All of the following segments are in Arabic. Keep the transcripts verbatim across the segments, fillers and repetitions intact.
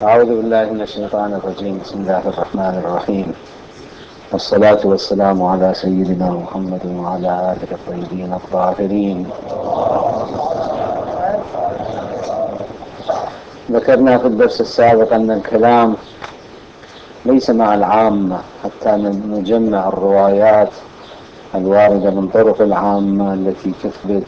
أعوذ بالله من الشيطان الرجيم. بسم الله الرحمن الرحيم، والصلاة والسلام على سيدنا محمد وعلى آله الطيبين الطاهرين. ذكرنا في الدرس السابق أن الكلام ليس مع العامة حتى نجمع الروايات الواردة من طرق العامة التي تثبت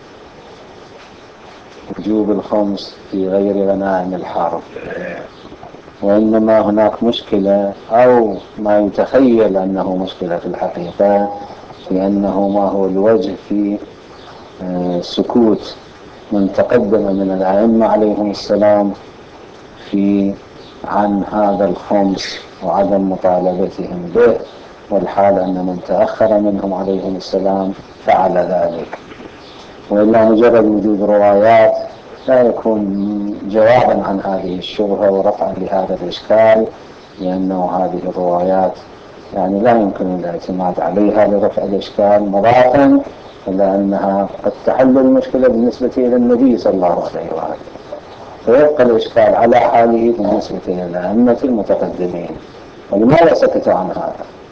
وجوب الخمس في غير غنائم الحرب، وإنما هناك مشكلة أو ما يتخيل أنه مشكلة في الحقيقة، لأنه ما هو الوجه في سكوت من تقدم من الأئمة عليهم السلام في عن هذا الخمس وعدم مطالبتهم به، والحال أن من تأخر منهم عليهم السلام فعل ذلك. وإلا مجرد وجود روايات لا يكون جوابا عن هذه الشبهة ورفعا لهذا الإشكال، لأنه هذه الروايات يعني لا يمكن الاعتماد عليها لرفع الإشكال، مضافا إلى أنها قد تحل المشكلة بالنسبة إلى النبي صلى الله عليه وآله، فيبقى الإشكال على حاله بالنسبة إلى الأئمة المتقدمين. ولماذا سكت عن هذا؟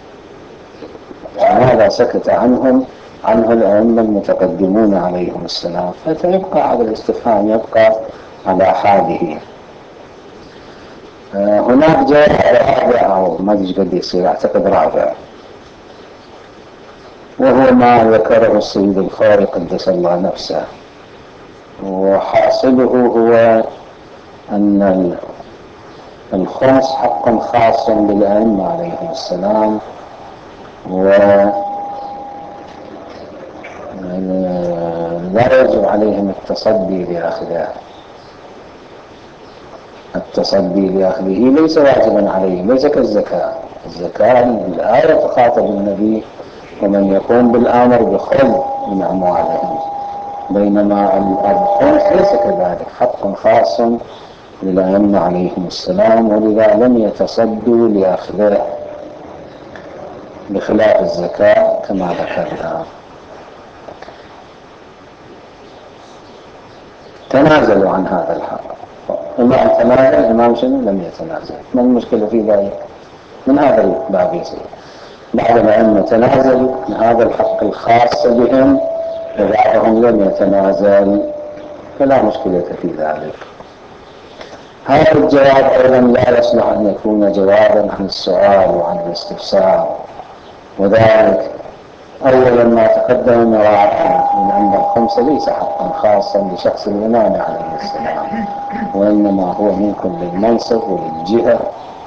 لماذا سكت عنهم عنه الأئمة المتقدمون عليهم السلام؟ فيبقى هذا الاستفهام يبقى على حاله. هناك جواب رابع أو ما أدري قد يصير، أعتقد رابع، وهو ما ذكره السيد الخارق قدس الله نفسه، وحاصله هو أن الخمس حق خاص بالأئمة عليهم السلام، ولا يجب عليهم التصدي لأخذه. التصدي لأخذه ليس واجبا عليهم، ليس كالزكاة. الزكاة الآية تخاطب النبي ومن يقوم بالأمر بخذ من أموالهم، بينما الخمس ليس كذلك، حق خاص للأئمة عليهم السلام، ولذا لم يتصدوا لأخذه بخلاف الزكاة كما ذكرنا. تنازلوا عن هذا الحق. إمام تنازل، إمام شنو لم يتنازل. ما المشكلة في ذلك؟ من هذا الباب يصير بعض الأئمة تنازلوا عن هذا الحق الخاص بهم وبعضهم لم يتنازل، فلا مشكلة في ذلك. هذا الجواب أيضا لا يصلح أن يكون جوابا عن السؤال وعن الاستفسار، وذلك أولا ما تقدم مراعاة من أن الخمس ليس حقا خاصا لشخص الإمام عليه السلام، وإنما هو ممكن للمنصب وللجهة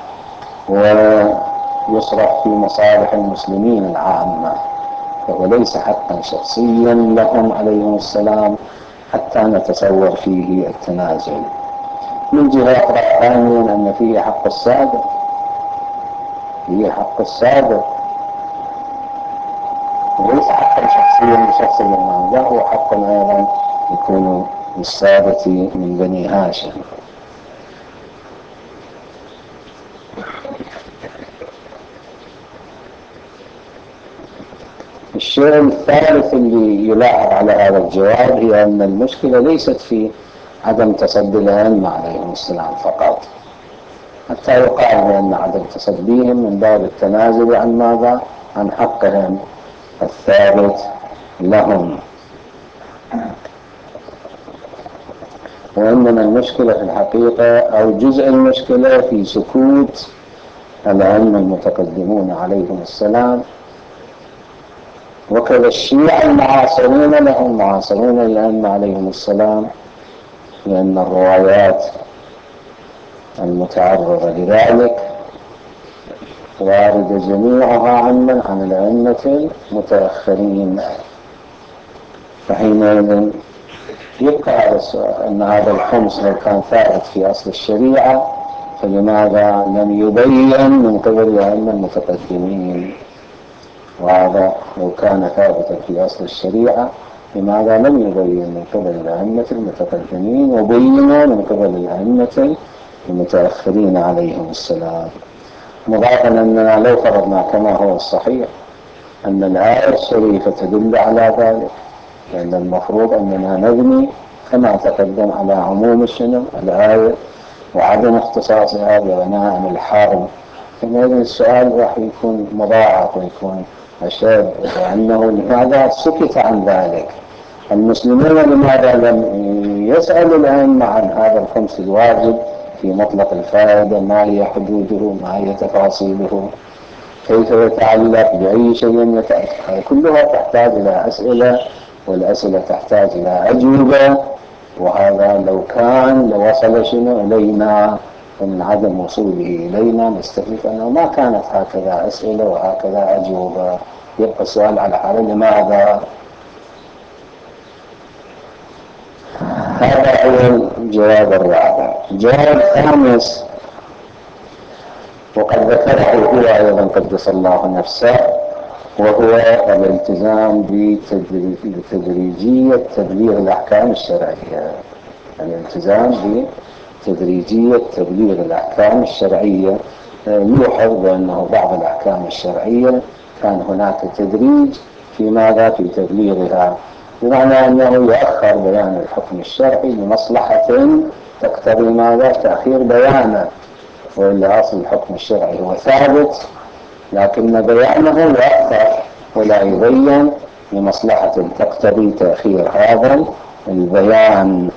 ويصرف في مصالح المسلمين العامة، فهو ليس حقا شخصيا لهم عليهم السلام حتى نتصور فيه التنازل. من جهة أخرى ثانيا أن فيه حق السادة، فيه حق السادة وليس حقا شخصيا لشخص الإمام، لا هو حق أيضا يكون للسادة من بني هاشم. الشيء الثالث اللي يلاحظ على هذا الجواب هي أن المشكلة ليست في عدم تصدي الأئمة عليهم السلام فقط، حتى يقال بأن عدم تصديهم من باب التنازل عن ماذا؟ عن حقهم الثابت لهم. وإنما المشكلة في الحقيقة أو جزء المشكلة في سكوت الأئمة المتقدمون عليهم السلام، وكذا الشيعة المعاصرين لهم معاصرون الأئمة عليهم السلام، لأن الروايات المتعرضة لذلك واردة جميعها عن من؟ عن الأئمة المتأخرين. فحينئذ يبقى هذا السؤال، أن هذا الخمس لو كان ثابت في أصل الشريعة فلماذا لم يبين من قبل الأئمة المتقدمين؟ وهذا لو كان ثابتا في أصل الشريعة لماذا لم يبين من قبل الأئمة المتقدمين وبينوا من قبل الأئمة المتأخرين عليهم السلام؟ مضافا أننا لو فرضنا كما هو الصحيح أن الآية الشريفة تدل على ذلك، لأن المفروض أننا نبني كما تقدم على عموم الشنو الآية وعدم اختصاصها بغنائم الحرب، فإذا السؤال راح يكون مضاعف ويكون أشد، لأنه لماذا سكت عن ذلك؟ المسلمون لماذا لم يسألوا الأئمة عن هذا الخمس الواجب في مطلق الفائدة؟ ما هي حدوده؟ ما هي تفاصيله؟ كيف يتعلق؟ بأي شيء يتأثر؟ كلها تحتاج إلى أسئلة، والأسئلة تحتاج إلى أجوبة، وهذا لو كان لوصل شنو إلينا، ومن عدم وصوله إلينا نستفيد أنه ما كانت هكذا أسئلة وهكذا أجوبة. يبقى السؤال على حاله لماذا؟ هذا هو الجواب الرابع. الجواب الخامس وقد ذكره هو أيضا قدس الله نفسه، وهو الالتزام بتدريجية تبليغ الأحكام الشرعية. الالتزام بتدريجية تبليغ الأحكام الشرعية. يوحظ بأنه بعض الأحكام الشرعية كان هناك تدريج في ماذا؟ في تبليغها، بمعنى أنه يؤخر بيان الحكم الشرعي لمصلحة تقتضي ماذا؟ تأخير بيانه، وإلا أصل الحكم الشرعي هو ثابت، لكن بيانه يؤخر ولا يبين لمصلحة تقتضي تأخير هذا البيان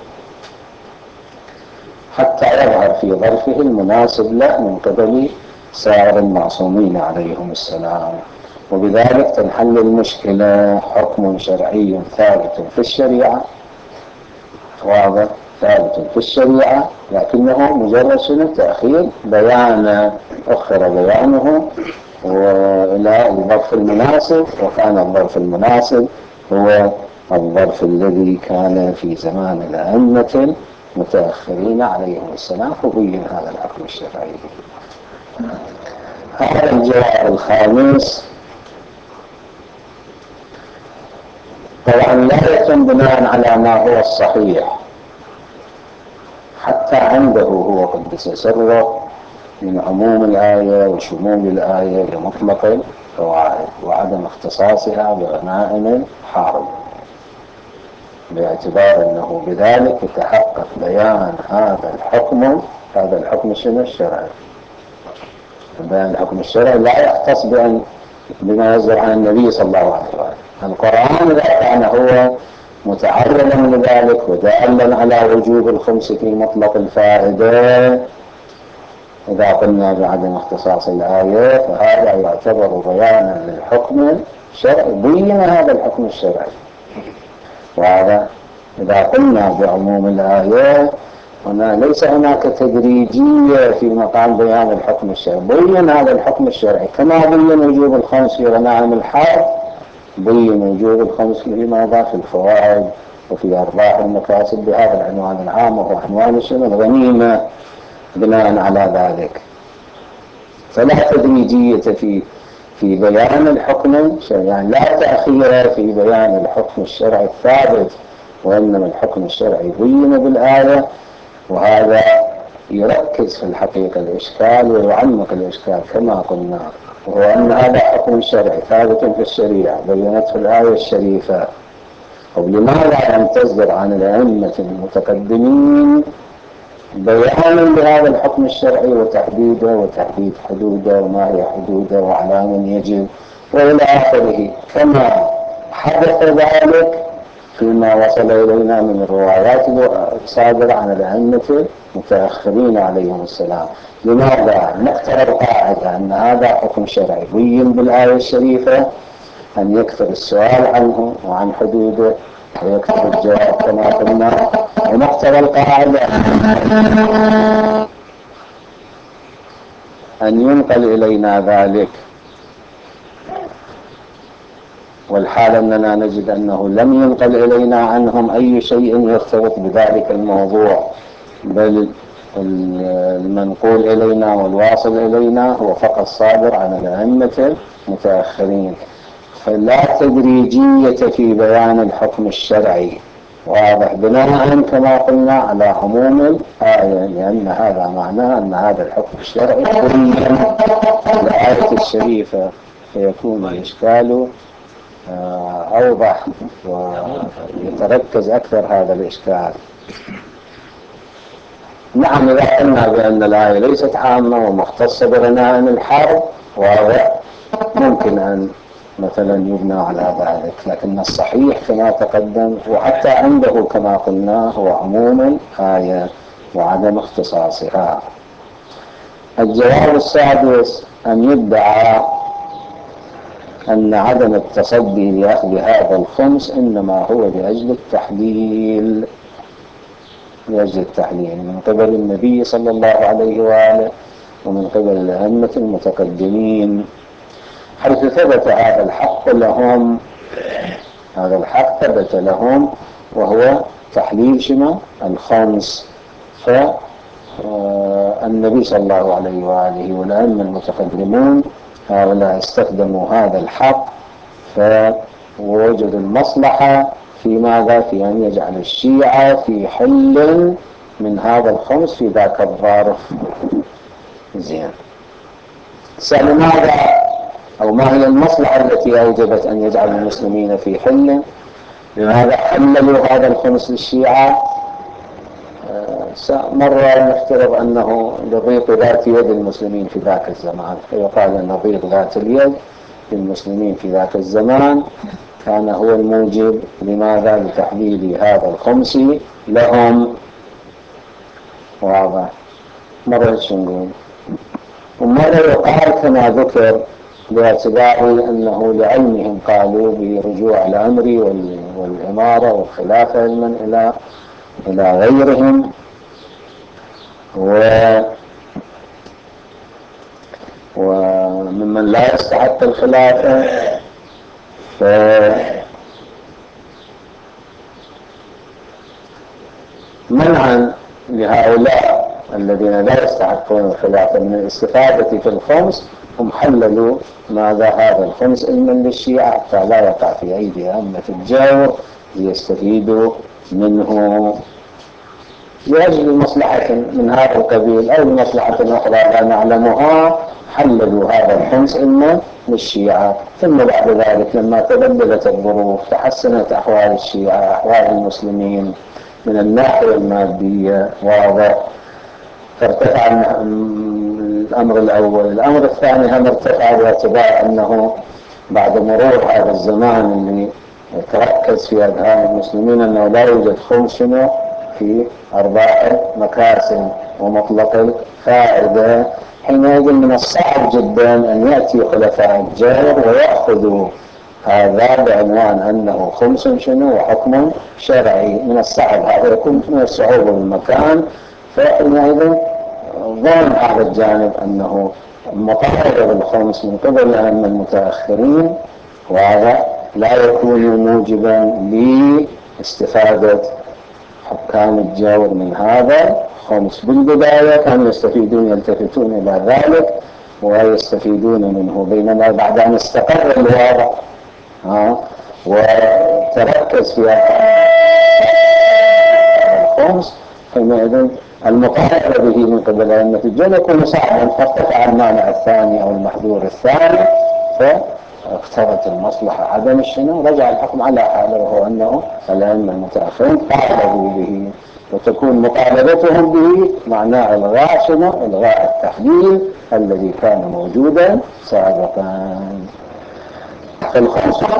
حتى يظهر في ظرفه المناسب له من قبل سائر المعصومين عليهم السلام. وبذلك تنحل المشكلة. حكم شرعي ثابت في الشريعة، واضح، ثابت في الشريعة، لكنه مجرد شنو؟ تأخير بيانه، أخر بيانه وإلى الظرف المناسب، وكان الظرف المناسب هو الظرف الذي كان في زمان الأئمة المتأخرين عليهم السلام، فبين هذا الحكم الشرعي. هذا الجواب الخامس طبعا لا يتم بناء على ما هو الصحيح حتى عنده هو قدس سره من عموم الآية وشمول الآية لمطلق الفوائد وعدم اختصاصها بغنائم الحرب، باعتبار أنه بذلك يتحقق بيان هذا الحكم. هذا الحكم الشرعي، بيان الحكم الشرعي لا يختص بأن بما يصدر عن النبي صلى الله عليه وسلم. القرآن إذا كان هو متعرضا لذلك ودالا على وجوب الخمس في مطلق الفائدة، إذا قلنا بعدم اختصاص الآية فهذا يعتبر بيانا للحكم الشرعي، بين هذا الحكم الشرعي. وهذا إذا قلنا بعموم الآية هنا ليس هناك تدريجية في مقام بيان الحكم الشرعي، بين هذا الحكم الشرعي كما بين وجوب الخمس في غنائم الحرب، بين وجوب الخمس في ماذا؟ في الفوائد وفي أرباح المكاسب بهذا العنوان العام، وهو عنوان الغنيمة. بناء على ذلك فلا تدريجية في في بيان الحكم الشرعي، يعني لا تأخير في بيان الحكم الشرعي الثابت، وإنما الحكم الشرعي بين بالآية. وهذا يركز في الحقيقة الإشكال ويعمق الإشكال كما قلنا، وهو أن هذا حكم شرعي ثابت في الشريعة بينته الآية الشريفة. ولماذا لم تصدر عن الأئمة المتقدمين بيانا لهذا الحكم الشرعي وتحديده وتحديد حدوده وما هي حدوده وعلى من يجب وإلى آخره، كما حدث ذلك فيما وصل إلينا من الروايات الصادرة عن الأئمة المتأخرين عليهم السلام؟ لماذا نقترب القاعدة أن هذا حكم شرعي بين بالآية الشريفة، أن يكثر السؤال عنه وعن حدوده ويكثر الجواب كما قلنا، ونقترب القاعدة أن ينقل إلينا ذلك، والحال أننا نجد أنه لم ينقل إلينا عنهم أي شيء يرتبط بذلك الموضوع، بل المنقول إلينا والواصل إلينا هو فقط صادر عن الأئمة المتأخرين. فلا تدريجية في بيان الحكم الشرعي، واضح، بناء كما قلنا على عموم الآية، لأن هذا معناه أن هذا الحكم الشرعي بين الآية الشريفة، فيكون الإشكال أوضح ويتركز أكثر هذا الإشكال. نعم، إذا قلنا بأن الآية ليست عامة ومختصة بغنائم الحرب واضح ممكن أن مثلا يبنى على ذلك، لكن الصحيح كما تقدم وحتى عنده كما قلنا هو عموم الآية وعدم اختصاصها. الجواب السادس أن يدعى أن عدم التصدي لأخذ هذا الخمس إنما هو لأجل التحليل لأجل التحليل من قبل النبي صلى الله عليه وآله ومن قبل الأئمة المتقدمين، حيث ثبت هذا الحق لهم هذا الحق ثبت لهم وهو تحليل شنو الخمس. فالنبي صلى الله عليه وآله والأئمة المتقدمون هؤلاء استخدموا هذا الحق فوجدوا المصلحة في ماذا؟ في أن يجعل الشيعة في حل من هذا الخمس في ذاك الظرف. زين، سأل ماذا أو ما هي المصلحة التي أوجبت أن يجعل المسلمين في حل؟ لماذا حللوا هذا الخمس للشيعة؟ مرة نفترض أنه لضيق ذات يد المسلمين في ذاك الزمان، فيقال أن ضيق ذات اليد للمسلمين في ذاك الزمان كان هو الموجب لماذا؟ لتحليل هذا الخمس لهم. واضح؟ مرة شنقول ومرة يقال كما ذكر باعتبار أنه لعلمهم قالوا برجوع الأمر والإمارة والخلافة علما إلى إلى غيرهم و وممن لا يستحق الخلافة، فمنعا لهؤلاء الذين لا يستحقون الخلافة من الاستفادة في الخمس هم حللوا ماذا؟ هذا الخمس علما للشيعة حتى لا يقع في أيدي أئمة الجور ليستفيدوا منه لأجل مصلحة من هذا القبيل أو لمصلحة أخرى لا نعلمها. حللوا هذا الخمس علما للشيعة، ثم بعد ذلك لما تبدلت الظروف تحسنت أحوال الشيعة أحوال المسلمين من الناحية المادية واضح، فارتفع الأمر الأول. الأمر الثاني هم ارتفع باعتبار أنه بعد مرور هذا الزمان اللي تركز في أذهان المسلمين أنه لا يوجد خمس في أرباح المكاسب ومطلق الفائدة، حينئذ من الصعب جدا أن يأتي خلفاء الجور ويأخذوا هذا بعنوان أنه خمس شنو وحكم شرعي. من الصعب هذا، يكون من الصعوبة بالمكان، فحينئذ ظن هذا الجانب أنه مطالبة بالخمس من قبل الأئمة المتأخرين وهذا لا يكون موجبا لاستفادة حكام الجور من هذا خمس. بالبداية كانوا يستفيدون يلتفتون إلى ذلك ويستفيدون منه، بينما بعد أن استقر الوضع وتركز في الخمس حينئذ المطالبة به من قبل أئمة الجور يكون صعبا، فارتفع المانع الثاني أو المحذور الثاني فاقتضت المصلحة عدم الشنو رجع الحكم على حاله، وهو أنه الأئمة المتأخرين طالبوا به، وتكون مطالبتهم به معناه إلغاء شنو إلغاء التحليل الذي كان موجودا سابقا. الخمس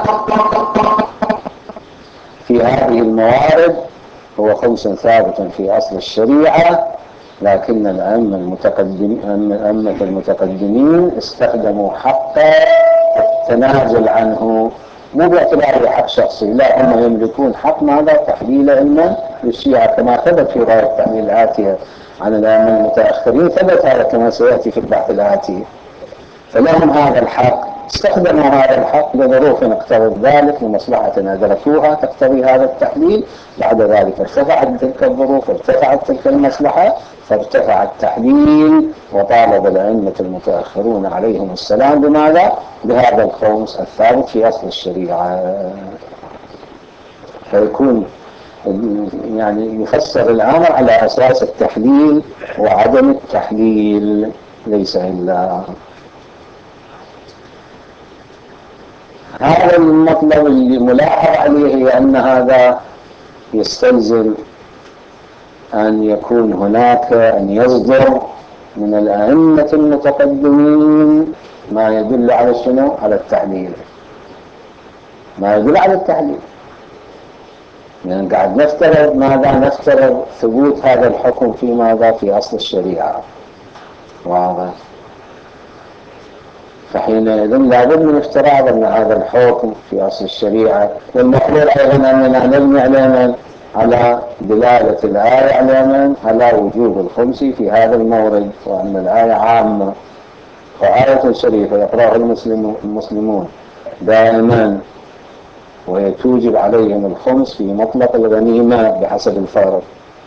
في هذه الموارد هو خمس ثابت في أصل الشريعة، لكن الأئمة المتقدمين الأئمة المتقدمين استخدموا حق التنازل عنه، مو باعتباره حق شخصي، لا، هم يملكون حق ماذا؟ تحليل علما للشيعة كما ثبت في رواية التحليل الآتية عن الأئمة المتأخرين، ثبت هذا كما سيأتي في البحث الآتي. فلهم هذا الحق، استخدموا هذا الحق لظروف اقتضت ذلك لمصلحة أدركوها تقتضي هذا التحليل، بعد ذلك ارتفعت تلك الظروف ارتفعت تلك المصلحة فارتفع التحليل، وطالب الأئمة المتأخرون عليهم السلام بماذا؟ بهذا الخمس الثابت في أصل الشريعة. فيكون يعني يفسر الأمر على أساس التحليل وعدم التحليل، ليس إلا هذا المطلب. اللي ملاحظ عليه هي أن هذا يستلزم أن يكون هناك أن يصدر من الأئمة المتقدمين ما يدل على شنو؟ على التحليل، ما يدل على التحليل. يعني قاعد نفترض ماذا؟ نفترض ثبوت هذا الحكم في ماذا؟ في أصل الشريعة. واضح؟ فحينئذ لابد من افتراض أن هذا الحكم في أصل الشريعة، والمفروض أيضا أننا نبني على على دلالة الآية على على وجوب الخمس في هذا المورد، وأن الآية عامة وآية شريفة يقرأها المسلمون دائما، وهي توجب عليهم الخمس في مطلق الغنيمة بحسب الفارق.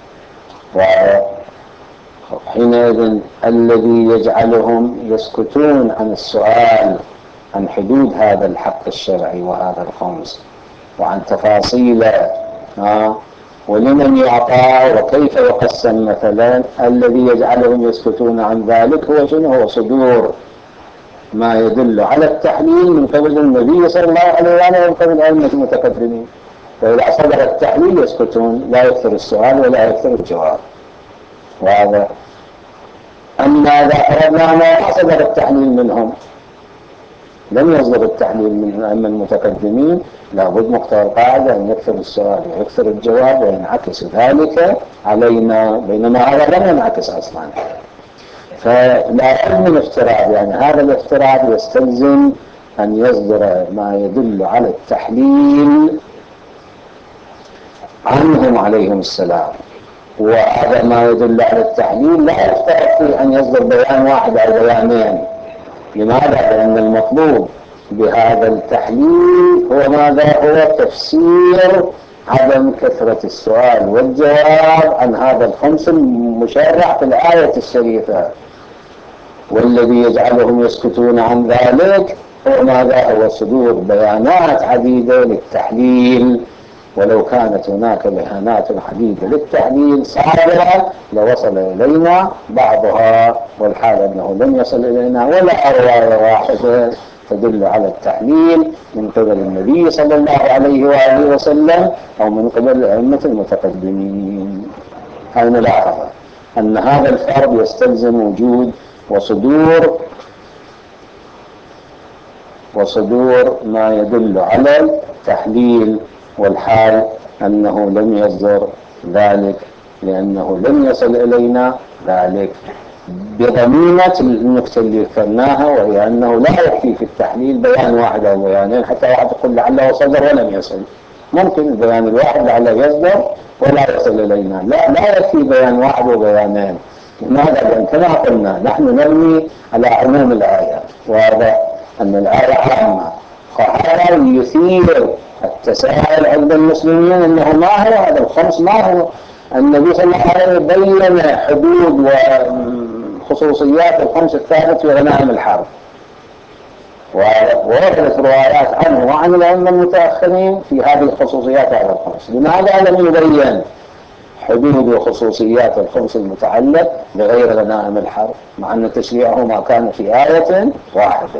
وحينئذ الذي يجعلهم يسكتون عن السؤال عن حدود هذا الحق الشرعي وهذا الخمس وعن تفاصيله، آه ولمن يعطى وكيف يقسم مثلا، الذي يجعلهم يسكتون عن ذلك هو شنو؟ هو صدور ما يدل على التحليل من قبل النبي صلى الله عليه وسلم ومن قبل أئمة المتقدمين. فإذا صدر التحليل يسكتون، لا يكثر السؤال ولا يكثر الجواب. وهذا أما إذا أردنا ما صدر التحليل منهم، لم يصدر التحليل من الأئمة المتقدمين، لابد مقتضى القاعدة أن يكثر السؤال ويكثر الجواب وينعكس ذلك علينا، بينما هذا لم ينعكس أصلا. فلا بد من افتراض، يعني هذا الافتراض يستلزم أن يصدر ما يدل على التحليل عنهم عليهم السلام، وهذا ما يدل على التحليل لا يفترض فيه أن يصدر بيان واحد أو بيانين. لماذا؟ لأن المطلوب بهذا التحليل هو ماذا؟ هو تفسير عدم كثرة السؤال والجواب عن هذا الخمس المشرع في الآية الشريفة. والذي يجعلهم يسكتون عن ذلك هو ماذا؟ هو صدور بيانات عديدة للتحليل. ولو كانت هناك بيانات عديدة للتحليل صادرة لوصل إلينا بعضها، والحال أنه لم يصل إلينا ولا رواية واحدة تدل على التحليل من قبل النبي صلى الله عليه وآله وسلم أو من قبل الأئمة المتقدمين. هاي ملاحظة أن هذا الفرض يستلزم وجود وصدور وصدور ما يدل على التحليل، والحال أنه لم يصدر ذلك لأنه لم يصل إلينا ذلك، بضمينة النكتة اللي ذكرناها، وهي أنه لا يكفي في التحليل بيان واحد أو بيانين حتى واحد يقول لعله صدر ولم يصل. ممكن البيان الواحد لعله يصدر ولا يصل إلينا، لا لا يكفي بيان واحد وبيانين. لماذا؟ لأن كما قلنا نحن نرمي على عموم الآية، وهذا أن الآية عامة، فهذا يثير التساؤل عند المسلمين أنه ما هو هذا الخمس، ما هو النبي صلى الله عليه وسلم بين حدود وخصوصيات الخمس الثابت في غنائم الحرب، ووردت روايات عنه وعن الأئمة المتأخرين في هذه الخصوصيات هذا الخمس. لماذا لم يبين حدود وخصوصيات الخمس المتعلق بغير غنائم الحرب مع أن تشريعه ما كان في آية واحدة؟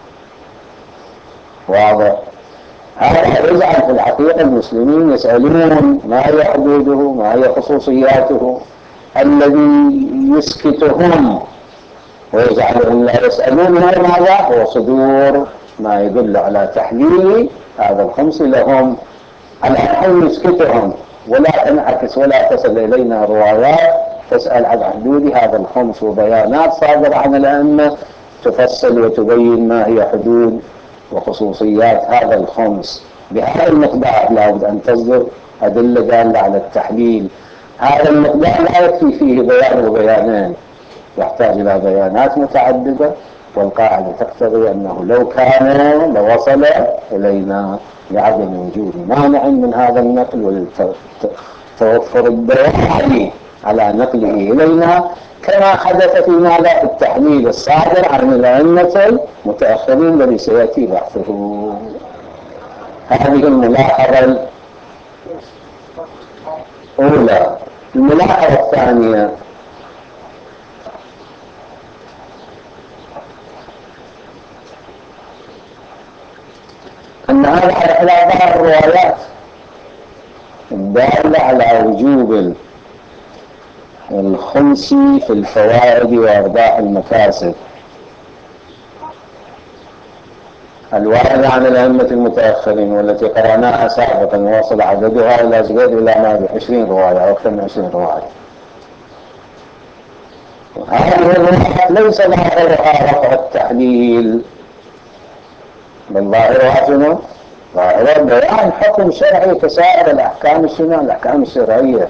واضح؟ هذا يجعل في الحقيقة المسلمين يسألون ما هي حدوده، ما هي خصوصياته، الذي يسكتهم ويجعلهم لا يسألون ماذا؟ هو صدور ما يدل على تحليل هذا الخمس لهم، على أن يسكتهم ولا تنعكس ولا تصل إلينا روايات تسأل عن حدود هذا الخمس وبيانات صادرة عن الأئمة تفصل وتبين ما هي حدود وخصوصيات هذا الخمس بهذا المقدار. لابد أن تصدر أدلة دالة على التحليل. هذا المقدار لا يكفي فيه بيان وبيانين، يحتاج إلى بيانات متعددة، والقاعدة تقتضي أنه لو كان لوصل إلينا لعدم وجود مانع من هذا النقل ولتوفر الدلائل على نقله إلينا، كما حدث في ماذا؟ التحليل الصادر عن الأئمة المتأخرين الذي سيأتي بحثه. هذه الملاحظة الأولى. الملاحظة الثانية أن هذا على بعض الروايات الدالة على وجوب الخمس في الفوائد وأرباح المكاسب الواردة عن الأئمة المتأخرين والتي قرأناها سابقا ووصل عددها إلى زيادة إلى عشرين رواية أو أكثر من عشرين رواية. هذه الروايات ليس ظاهرها رفع التحليل، بل ظاهرها شنو؟ ظاهرها بيان حكم شرعي كسائر الأحكام الشنو؟ الأحكام الشرعية.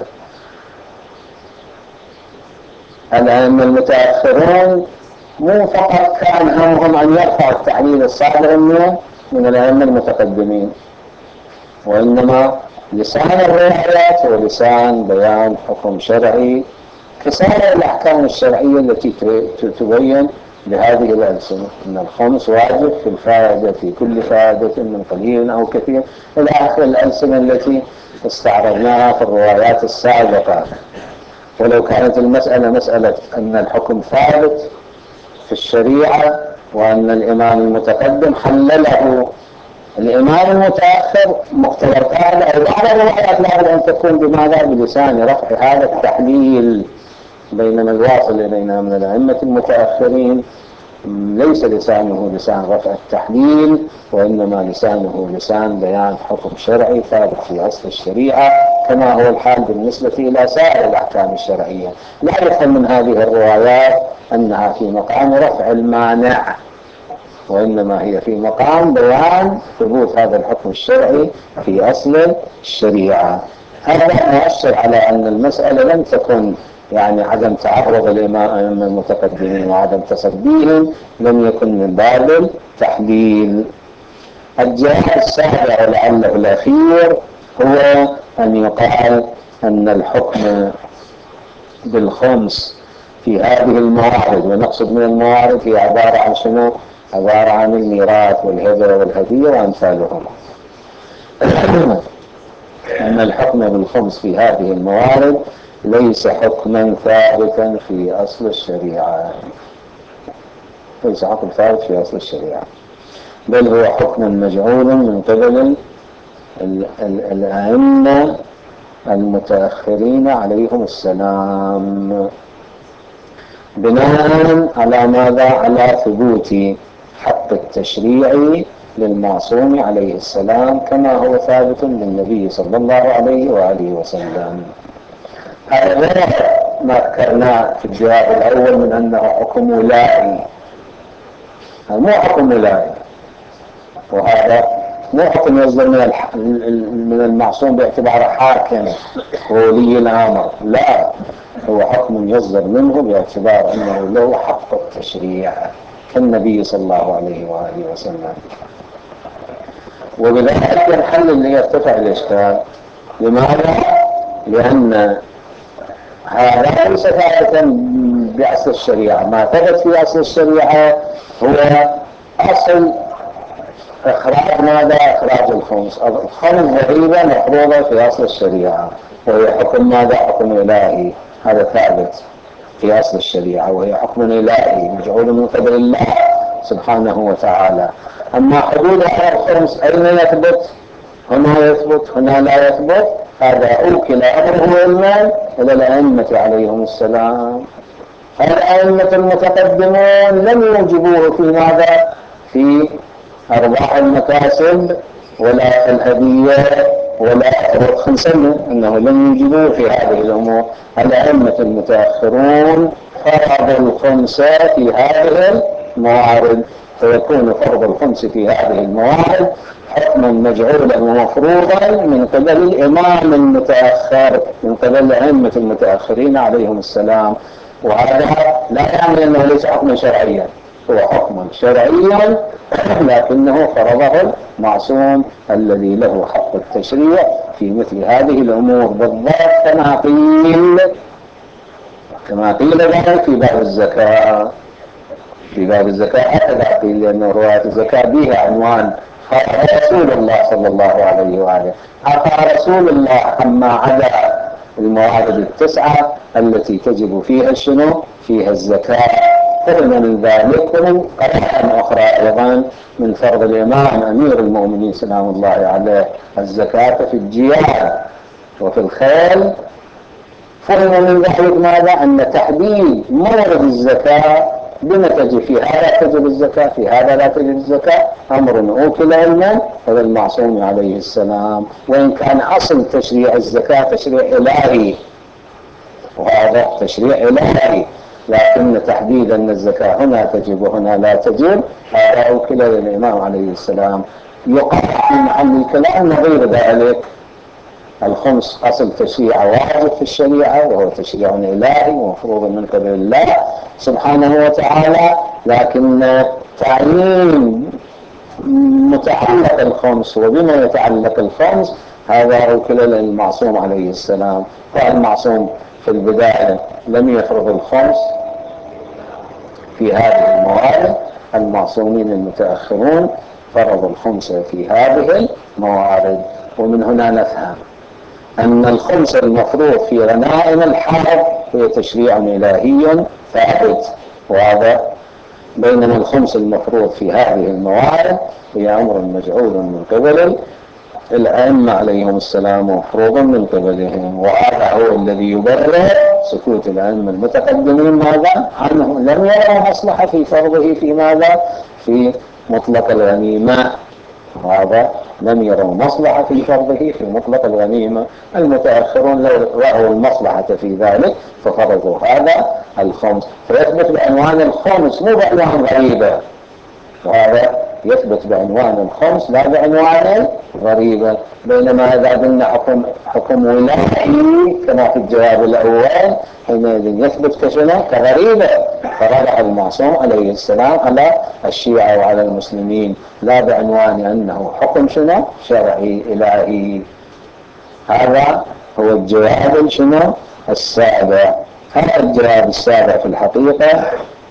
الأئمة المتأخرون مو فقط كان همهم أن يرفع التحليل الصادر من الأئمة المتقدمين، وإنما لسان الروايات هو لسان بيان حكم شرعي كسائر الأحكام الشرعية التي تبين بهذه الألسنة أن الخمس واجب في الفائدة في كل فائدة من قليل أو كثير إلى آخر الألسنة التي استعرضناها في الروايات السابقة. ولو كانت المسألة مسألة أن الحكم ثابت في الشريعة وأن الإمام المتقدم حلله الإمام المتأخر مختلفات أو بعض الروايات لابد أن تكون بماذا؟ بلسان رفع هذا التحليل. بينما الواصل إلينا من الأئمة المتأخرين ليس لسانه لسان رفع التحليل، وإنما لسانه لسان بيان حكم شرعي ثابت في أصل الشريعة، كما هو الحال بالنسبة إلى سائر الأحكام الشرعية. لا يفهم من هذه الروايات أنها في مقام رفع المانع، وإنما هي في مقام بيان ثبوت هذا الحكم الشرعي في أصل الشريعة. هذا يؤشر على أن المسألة لم تكن يعني عدم تعرض الإمام المتقدمين وعدم تصديهم، لم يكن من باب التحليل. الجواب السابع ولعله الأخير هو أن يقال أن الحكم بالخمس في هذه الموارد، ونقصد من الموارد هي عبارة عن شنو؟ عبارة عن الميراث والهبة والهدية وأمثالهم. أن الحكم بالخمس في هذه الموارد ليس حكما ثابتا في أصل الشريعة، ليس حكم ثابت في أصل الشريعة، بل هو حكم مجعول من قبل الأئمة المتأخرين عليهم السلام، بناء على ماذا؟ على ثبوت حق التشريع للمعصوم عليه السلام كما هو ثابت للنبي صلى الله عليه وآله وسلم. هذا ما ذكرناه في الجواب الأول من أنه حكم ولائي، مو حكم ولائي، وهذا مو حكم يصدر من المعصوم باعتبار حاكم ولي الأمر، لا، هو حكم يصدر منه باعتبار أنه له حق التشريع كالنبي صلى الله عليه وآله وسلم. وبذلك ينحل اللي يرتفع الإشكال. لماذا؟ لأن هذا ليس ثابتا بأصل الشريعة. ما ثبت في أصل الشريعة هو أصل إخراج ماذا؟ إخراج الخمس. الخمس ضريبة مفروضة في أصل الشريعة، وهي حكم ماذا؟ حكم إلهي، هذا ثابت في أصل الشريعة، وهي حكم إلهي مجعول من قبل الله سبحانه وتعالى. أما حدود هذا الخمس أين يثبت؟ هنا يثبت، هنا لا يثبت. هذا أوكل أمره علما إلى الأئمة عليهم السلام. الأئمة المتقدمون لم يوجبوه في ماذا؟ في أرباح المكاسب ولا في الهدية ولا خمسنة، أنه لم يوجبوه في هذه الأمور. الأئمة المتأخرون فرضوا الخمسة في هذه الموارد، فيكون فرض الخمس في هذه الموارد حكما مجعولا ومفروضا من قبل الإمام المتأخر، من قبل الأئمة المتأخرين عليهم السلام. وهذا لا يعني أنه ليس حكما شرعيا، هو حكما شرعيا لكنه فرضه المعصوم الذي له حق التشريع في مثل هذه الأمور بالضبط، كما قيل كما قيل ذلك في باب الزكاة. في باب الزكاة هكذا قيل، لأن رواية الزكاة بها عنوان فرض رسول الله صلى الله عليه وآله. عفى رسول الله عما عدا الموارد التسعة التي تجب فيها شنو؟ فيها الزكاة. فهم من ذلك ومن قراءة أخرى أيضا من فرض الإمام أمير المؤمنين سلام الله عليه الزكاة في الجياد وفي الخيل فهم من ذلك ماذا؟ أن تحديد مورد الزكاة بما تجب في هذا تجب الزكاة في هذا لا تجب الزكاة أمر أوكل علما هذا المعصوم عليه السلام، وإن كان أصل تشريع الزكاة تشريع إلهي، وهذا تشريع إلهي، لكن تحديد أن الزكاة هنا تجب وهنا لا تجب هذا أوكل للإمام عليه السلام. يقال في محل الكلام غير ذلك، الخمس أصل تشريع واجب في الشريعة وهو تشريع إلهي ومفروض من قبل الله سبحانه وتعالى، لكن تعيين متعلق الخمس وبما يتعلق الخمس هذا أوكل للمعصوم عليه السلام. فالمعصوم في البداية لم يفرض الخمس في هذه الموارد، المعصومين المتأخرون فرضوا الخمس في هذه الموارد. ومن هنا نفهم أن الخمس المفروض في غنائم الحرب هي تشريع إلهي ثابت وهذا، بينما الخمس المفروض في هذه الموارد هي أمر مجعول من قبل الأئمة عليهم السلام ومفروض من قبلهم، وهذا هو الذي يبرر سكوت الأئمة المتقدمين ماذا عنه، لم يروا مصلحة في فرضه في ماذا في مطلق الغنيمة، وهذا لم يروا مصلحة في فرضه في مطلق الغنيمة. المتأخرون لو رأوا المصلحة في ذلك ففرضوا هذا الخمس، فيثبت بعنوان الخمس مو بعنوان غريبة، وهذا يثبت بعنوان الخمس لا بعنوان غريبة. بينما إذا قلنا حكم حكم ولائي كما في الجواب الأول حينئذ يثبت كشنو كغريبة، فرضع المعصوم عليه السلام على الشيعة وعلى المسلمين لا بعنوان أنه حكم شنو شرعي إلهي. هذا هو الجواب شنو السابع. هذا الجواب السابع في الحقيقة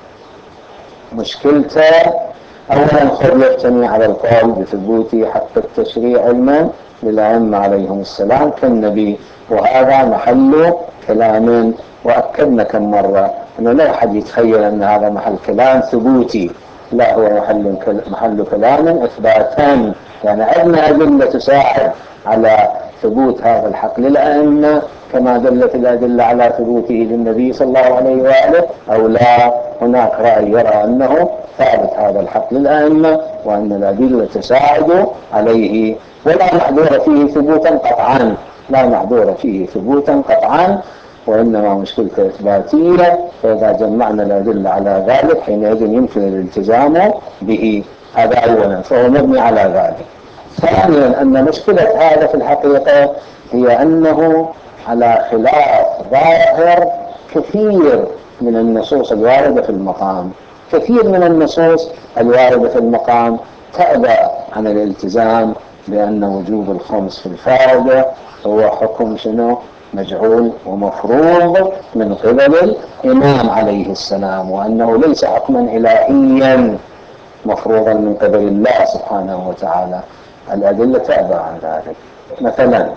مشكلته أولا خذ يجتمع على القول بثبوت حق التشريع علما للأئمة عليهم السلام كالنبي، وهذا محل كلام، وأكدنا كم مرة أنه لا أحد يتخيل أن هذا محل كلام ثبوتي، لا هو محل محل كلام إثباتا، يعني عندنا أدلة تساعد على ثبوت هذا الحق للأئمة كما دلت الأدلة على ثبوته للنبي صلى الله عليه وآله أو لا. هناك رأي يرى أنه ثابت هذا الحق للأئمة وأن الأدلة تساعد عليه ولا محذور فيه ثبوتا قطعا، لا محذور فيه ثبوتا قطعا، وإنما مشكلة إثباتية، فإذا جمعنا الأدلة على ذلك حينئذ يمكن الالتزام به. هذا أولا فهو مبني على ذلك. ثانيا أن مشكلة هذا في الحقيقة هي أنه على خلاف ظاهر كثير من النصوص الواردة في المقام، كثير من النصوص الواردة في المقام تأبى عن الالتزام بأن وجوب الخمس في الفارضة هو حكم شنو مجعول ومفروض من قبل الإمام عليه السلام، وأنه ليس حكما إلهيا مفروضا من قبل الله سبحانه وتعالى. الأدلة تأبى عن ذلك. مثلا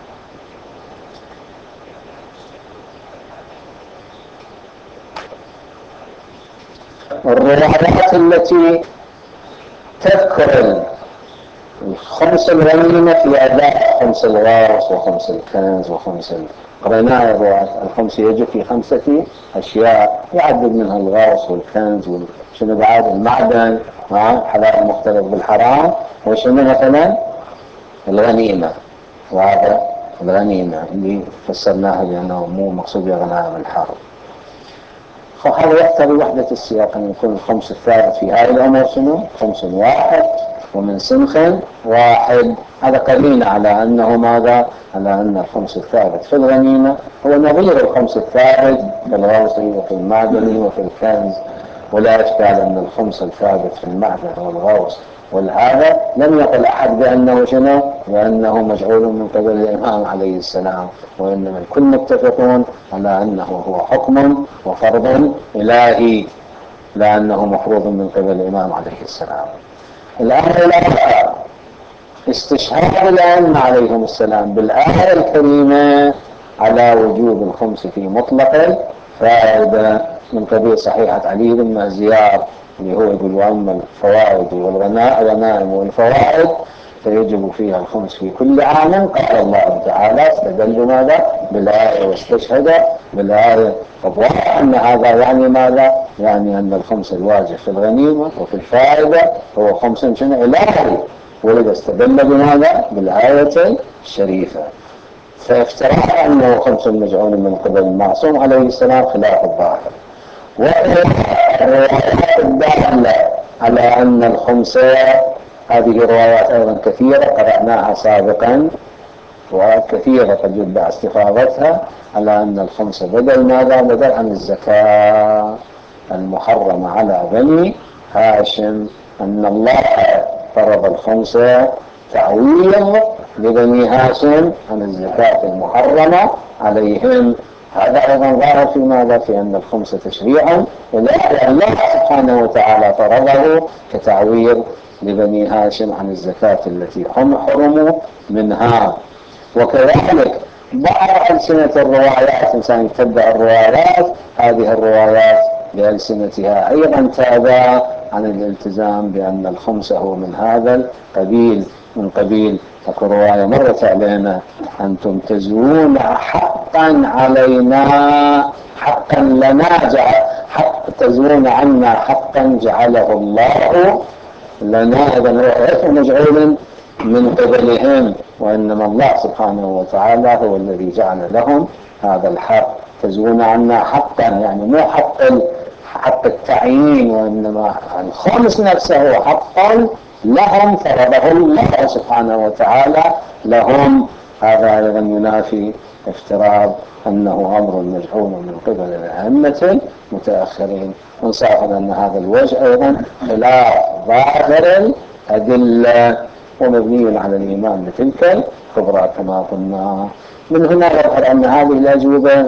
الروايات التي تذكر الخمس الغنيمة في أداء خمس الغاص وخمس الكنز وخمس قريناء الروايات الخمس يجب في خمسة أشياء يعدد منها الغاص والكنز وشنو بعد المعدن حلال مختلط بالحرام، وشنو مثلا الغنيمة، وهذا الغنيمة اللي فسرناها بأنه مو مقصود بغنائم الحرب. هذا يقتضي وحدة السياق أن يكون الخمس الثابت في هذه الأمور شنو خمس واحد ومن سنخ واحد. هذا قرينة على أنه ماذا على أن الخمس الثابت في الغنيمة هو نظير الخمس الثابت في الغوص وفي المعدن وفي الكنز، ولا إشكال أن الخمس الثابت في المعدن والغوص والهذا لم يقل أحد بأنه شنو بأنه مجعول من قبل الإمام عليه السلام، وإنما الكل متفقون على أنه هو حكم وفرض إلهي لا أنه مفروض من قبل الإمام عليه السلام. الأمر الآخر استشهاد الأئمة عليهم السلام بالآية الكريمة على وجوب الخمس في مطلق الفائدة من قبيل صحيحة علي بن زياد اللي هو يقول وأما الفوائد والغنائم والفوائد فيجب فيها الخمس في كل عام. قال الله تعالى استدل ماذا بالآية واستشهد بالآية. فواضح أن هذا يعني ماذا؟ يعني أن الخمس الواجب في الغنيمة وفي الفائدة هو خمس شنو إلهي، ولذا استدل بماذا؟ بالآية الشريفة. فافتراء أنه خمس مجعول من قبل المعصوم عليه السلام خلاف الظاهر. والروايات الدالة على أن الخمس، هذه روايات أيضا كثيرة قرأناها سابقا، وكثيرة قد يتبع استفاضتها، على أن الخمس بدل ماذا؟ بدل عن الزكاة المحرمة على بني هاشم، أن الله فرض الخمس تعويض لبني هاشم عن الزكاة المحرمة عليهم. هذا أيضا ظاهر في ماذا؟ في أن الخمس تشريعا ولكن الله سبحانه وتعالى فرضه كتعويض لبني هاشم عن الزكاة التي هم حرموا منها. وكذلك بعض ألسنة الروايات، إنسان يتبع الروايات، هذه الروايات بألسنتها أيضا تابع عن الالتزام بأن الخمس هو من هذا القبيل، من قبيل اكو رواية مرت علينا: أنتم تزنون حقا علينا، حقا لنا جعل حق تزنون عنا حقا جعله الله لنا. إذن هو اسم مجعول من قبلهم، وإنما الله سبحانه وتعالى هو الذي جعل لهم هذا الحق. تزنون عنا حقا يعني مو حق حق التعيين، وإنما الخمس نفسه حقا لهم فرضه الله سبحانه وتعالى لهم. هذا أيضا ينافي افتراض أنه أمر مجعول من قبل الأئمة المتأخرين. ونصاف أن هذا الوجه أيضا خلاف ظاهر الأدلة ومبني على الإيمان بتلك الكبرى كما قلنا. من هنا يظهر أن هذه الأجوبة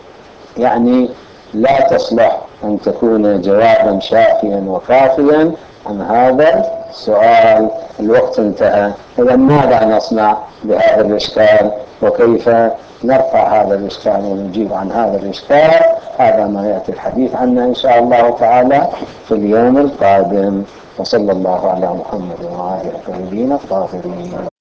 يعني لا تصلح أن تكون جوابا شافيا وكافيا عن هذا السؤال. الوقت انتهى. إذا ماذا نصنع بهذا الإشكال، وكيف نرفع هذا الإشكال ونجيب عن هذا الإشكال؟ هذا ما يأتي الحديث عنه إن شاء الله تعالى في اليوم القادم. وصلى الله على محمد وعلى آله الطيبين الطاهرين.